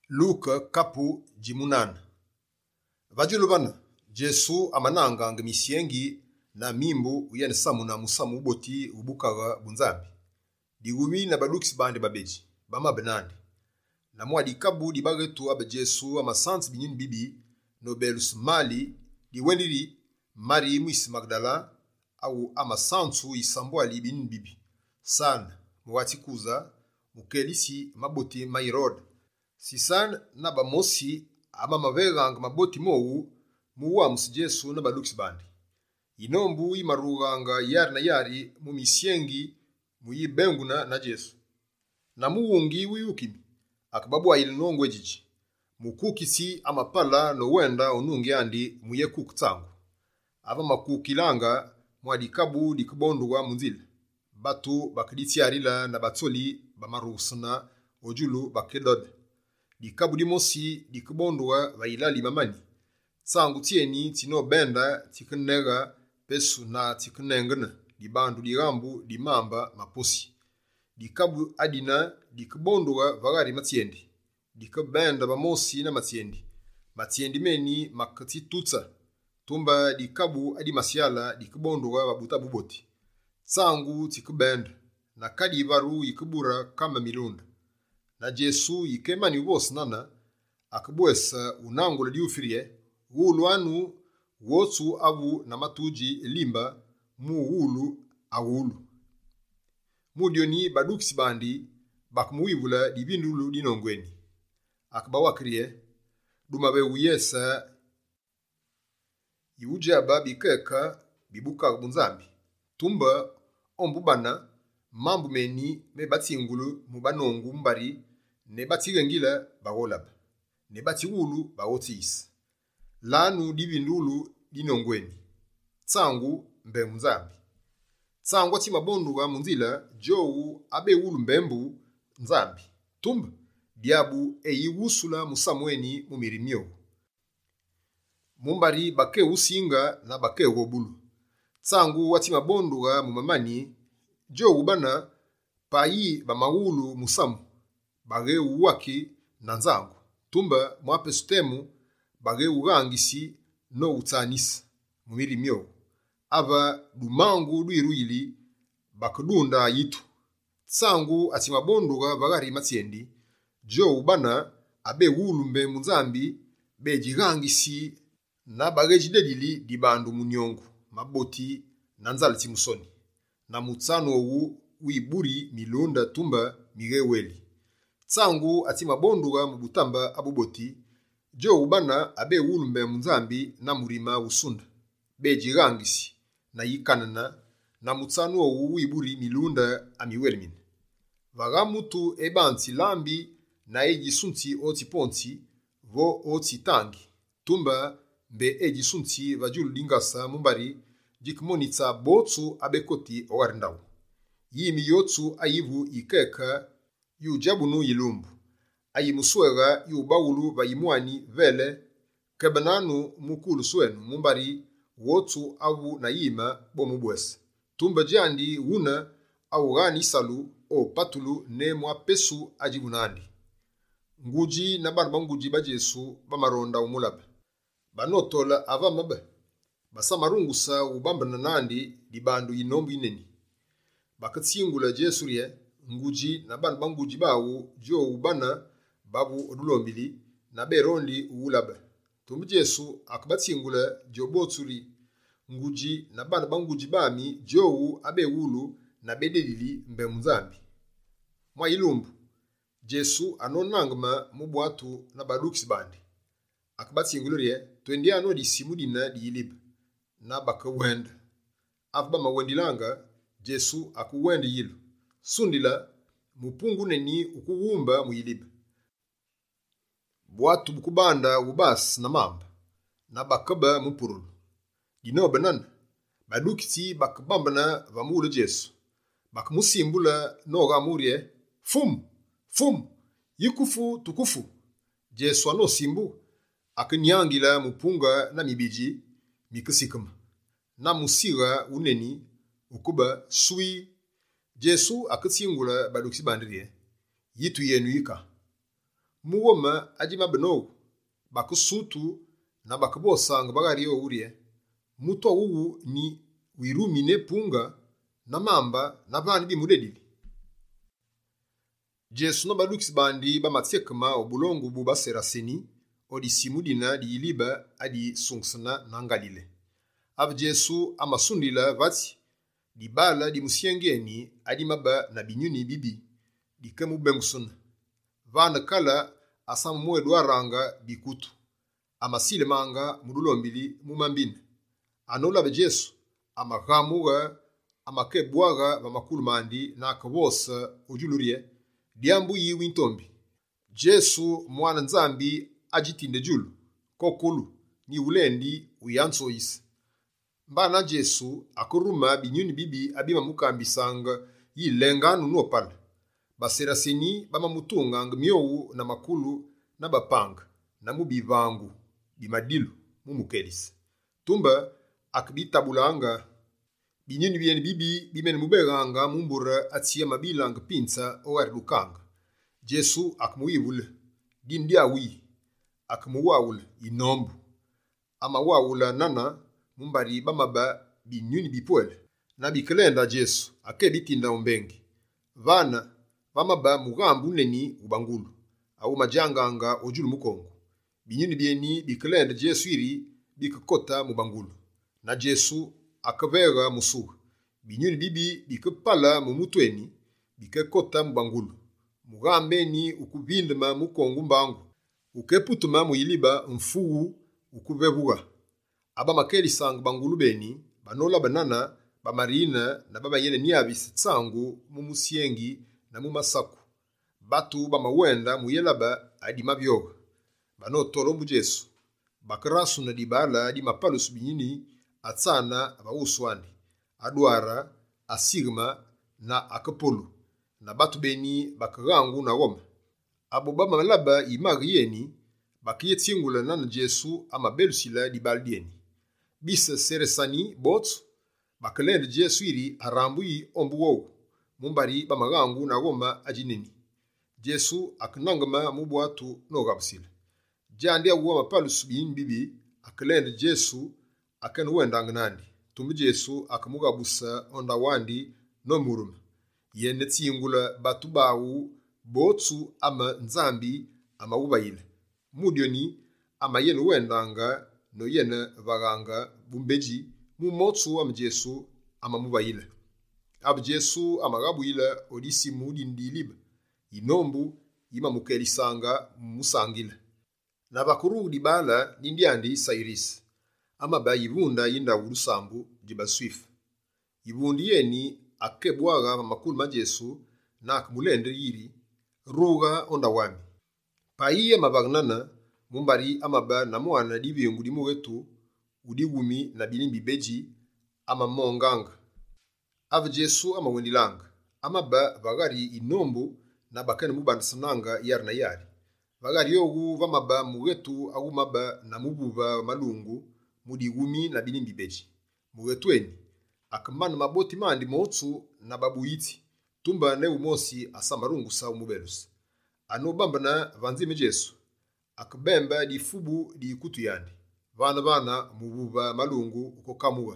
Luka kapu jimunana. Vajulu bana, Jesu amananga ngemisengi na mimbu uyene samu na musamu uboti ubukaga bunzambi. Digumi na baluksi bande babeji, bama benandi. Na mwadi kabu di bagetu abe Jesu amasanti binyin bibi, no belus mali, di wendiri Mari mwisi Magdala, au amasantu isambwali binyin bibi. Sana, mwati kuza, mukelisi maboti mairod. Sisan na bamosi ama maveranga maboti mowu muwa Jesu na baluksi bandi. Inombu imaruganga yari na yari mumisiengi muyibenguna na Jesu. Na muwungi wiyukimi akababu ilinongwe jiji. Mukukisi amapala no wenda onungi andi muye kukutangu. Ava makukilanga mwadikabu dikubonduwa munzile. Batu bakiditi arila na batoli bamarusana ojulu bakedode. Dikabu dimosi dikubonduwa vailali mamani. Tsangu tieni tino benda tikunega pesu na tikunengana. Dibandu dirambu dimamba maposi. Dikabu adina dikubonduwa vagari matiendi. Dikubenda bamosi na matiendi. Matiendi meni makati tutsa. Tumba dikabu adi masiala dikubonduwa babuta buboti. Tsangu tikubenda. Na kadi varu ikubura kama milunda. Na Jesu ikemani ubos nana, akabuesa unangula diufirie, uluanu wotu avu na matuji limba mu ulu awulu. Mudioni baduksi bandi, bakmuivula dibindulu dinongweni. Akabawakrie, dumabe uyesa, iujaba bikeka bibuka bunzambi. Tumba ombubana, mambu meni me batingulu mubanongu mbari, ne batigengila bagolaba. Ne batigulu bagotis. Lanu divindulu dinongweni. Tsangu mbe mzambi. Tsangu ati mabondu wa munzila jowu abe ulu mbembu nzambi. Tumba diabu eyiwusula musamweni mumirimyo. Mumbari bake usinga na bake wobulu. Tsangu ati mabondu wa mumamani jowu bana payi bamawulu musamu. Bage uwaki na nzangu. Tumba mwape sutemu bage urangisi no utanisa mumiri myo. Ava dumangu duiruili bakudunda yitu. Tsangu ati mabonduga bagari matiendi. Jo ubana abe ulumbe munzambi bejirangisi na bage jidedili dibandu munyongu maboti na nzaliti musoni. Na mutsano uiburi milunda tumba mireweli. Tsangu ati mabonduga mubutamba abuboti, jo ubana abe ulumbe munzambi na murima usunda. Bejirangisi na yikanana na mutsanu uiburi milunda amiwelmin. Vagamutu ebanti lambi na ejisunti oti ponti vo oti tangi. Tumba mbe ejisunti vajulu lingasa mumbari jikmonita botu abekoti owarindawu. Yimi yotu ayivu ikeka yu jabunu yilumbu. Ayi muswega yu bawulu vayimuani vele kebananu mukulu swenu mumbari wotu awu na yima bomubwesa. Tumba jandi wuna au gani salu o patulu ne mwa pesu ajibunandi. Nguji na banba nguji ba Jesu bamaronda umulaba. Banotola ava mabe. Basa marungusa ubamba nandi di bandu inombu ineni. Bakatsingula Jesu rie nguji na banba nguji bawu jo ubana babu odulombili na berondi uulaba. Tumbi Jesu akabatsingula joboturi nguji na banba nguji bami jo abe ulu na bedelili mbe mzambi. Mwa ilumbu Jesu anonangma mubwatu na baduksi bandi. Akabatsingula rie twendi ano di simudina di iliba na bakawenda. Afba mawendilanga Jesu akuwendi yilu. Sundila mupungu neni ukuwumba muiliba. Bwatu bukubanda ubas na mamba. Na bakaba mupurulu. Dinobe nana. Badukiti bakabambana vamule Jesu. Bakamusimbula noga murie. Fum! Fum! Yikufu tukufu. Jesu ano simbu. Akinyangila mupunga na mibiji mikasikama. Na musiga uneni ukuba sui. Jesu akatsingula badukisi bandirie. Yitu yenu yika. muwoma adi mabeno bakusutu na bakabosanga bagari yo urie muto uwu ni wirumine punga na mamba na bani bimudedili. Jesu no balukisi bandi bamatiekama obulongu bu baseraseni odi simudina di iliba adi sungsana na Galile. Ab Jesu amasundila vati di bala di musiengeni adi maba na binyuni bibi di kemu bengusuna. Vana kala asamu mwedu aranga bikutu. Amasile manga mudulombili mumambine. Anola be Jesu amagamuga amakebwaga bamakulu mandi na akabosa ujulurie diambu yiwi ntombi. Jesu mwana nzambi ajitinde julu kokulu ni ulendi uyansoisi. Mbana Jesu akuruma binyuni bibi abima mukambisanga yilenganu nopala. Baseraseni bamamutunga miowu na makulu na bapanga na mubivangu bimadilu mumukelisi. Tumba akibitabulanga binyuni bieni bibi bimene mubeganga mumbura atia mabilanga pinsa owari lukanga. Jesu akumuibule dindi awi akumuwawula inombu ama wawula nana mumbari bamaba binyuni bipwele na bikelenda Jesu akebitinda umbengi. Vana bamaba mugambu neni ubangulu au majanganga ojulu mukongo. Binyuni bieni bikelenda Jesu iri bikakota mubangulu na Jesu akavega musuha. Binyuni bibi bikapala mumutweni bikakota mubangulu. Mugambeni ukuvindima mukongo mbangu ukeputuma muiliba mfuu ukuvebuga. Aba makeli sang bangulu beni banola banana bamarina na baba yene niabisi tsangu mumusiengi na mumasaku. Batu bamawenda muyelaba adi mabyoga. Bano tolombu Jesu bakarasu na dibala di mapalusu binyini atsana abauswani adwara asigma na akapolu na batu beni bakagangu na goma. Abo bamalaba imagi yeni bakiyetsingula na Jesu amabelusila dibaldieni. Bisa seresani botu bakalende Jesu iri arambui ombuwogu mumbari bamagangu na goma ajineni. Jesu akinangama mubuatu no gabsila. Jandi aguwa mapalusu bibi akalende Jesu akenu wendanga nandi. Tumbi Jesu akamugabusa onda wandi no muruma. Yene tsingula batu bawu botu ama nzambi ama ubayile. Mudioni ama yene wendanga no yene vaganga bumbeji mumotsu ama Jesu ama mubayile. Ab Jesu ama gabuile odisi mudindi liba. Inombu ima mukelisanga musangile. Na bakuru di bala nindiandi Sairisi. Ama ba yibunda yinda urusambu jibaswifu. Yibundi yeni akebwaga makulu ma Jesu na akumulende yiri ruga onda wami. Paiye mabagnana mumbari amaba na mwana dibiyungu di muwetu udigumi na bilimbi beji ama monganga. Ava Jesu ama wendilanga. Amaba bagari inombu na bakane mubandisananga yari na yari. Bagari yogu vamaba muwetu agumaba na mububa malungu mudigumi na bilimbi beji. Muwetweni akamana maboti mandi motsu na babuiti tumba ne umosi asamarungu sa umubelus. Ano bamba na vanzime Jesu akabemba di fubu di kutu yandi. Vana mububa malungu ukokamuwa.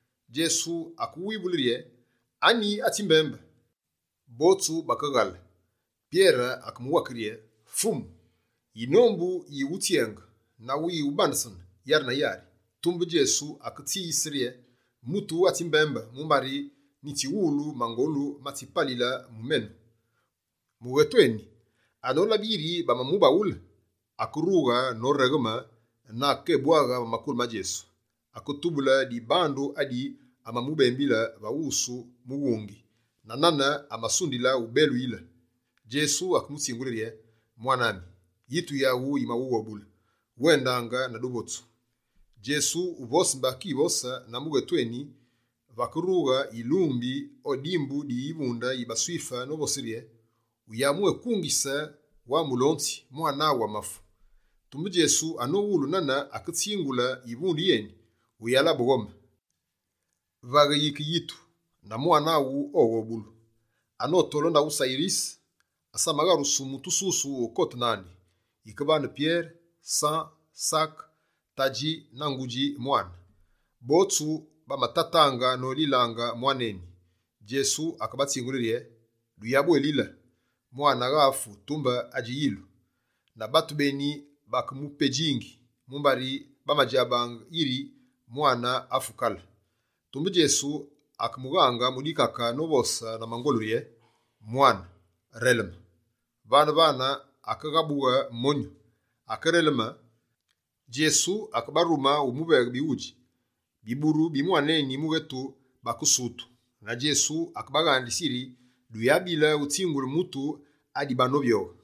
Jesu akuwibulirie ani atimbemba. Botu bakagala. Pierre akamuwakirie fumu. Inombu yiwutienga na wi ubandasan yari na yari. Tumbi Jesu akati isirie mutu atimbemba mumbari nitiwulu mangolu matipalila mumenu. Muwetweni anola biri bamamuba ula akuruga no regama na kebwaga makulu ma Jesu. Akutubula di bando adi amamubembila bawusu muwungi na nana amasundila ubelu ila. Jesu akumutsingulire mwanami yitu yawu imawuwa bula wendanga na dubotu. Jesu uvosi mbaki vosa na muwetweni vakuruga ilumbi odimbu di ibunda ibaswifa no bosirie uyamuwe kungisa wa mulonti mwana wa mafu. Tumbi Jesu anowulu nana akitsingula ibundi yeni uyala bogoma. Vaga yiki yitu na mwana wu owobulu. Ano tolonda usairisi asamagaru sumutususu okot nandi. ikabana Pierre, San, Sak, Taji na nguji mwana. Botu bamatatanga no lilanga mwaneni. Jesu akabatsingulire, luyabo elila. Mwana gafu tumba ajiyilu. Na batu beni bakumupe jingi. Mumbari bamajabang iri mwana afukala. Tumbu Jesu akamuganga mudikaka nobosa na mangolurie. Mwana relema. Bana akagabuwa monyo. Akarelema. Jesu akabaruma umubega biuji. Biburu bimwaneni mugetu bakusutu. Na Jesu akabagandisiri luyabila utsingulu mutu adi banobyo.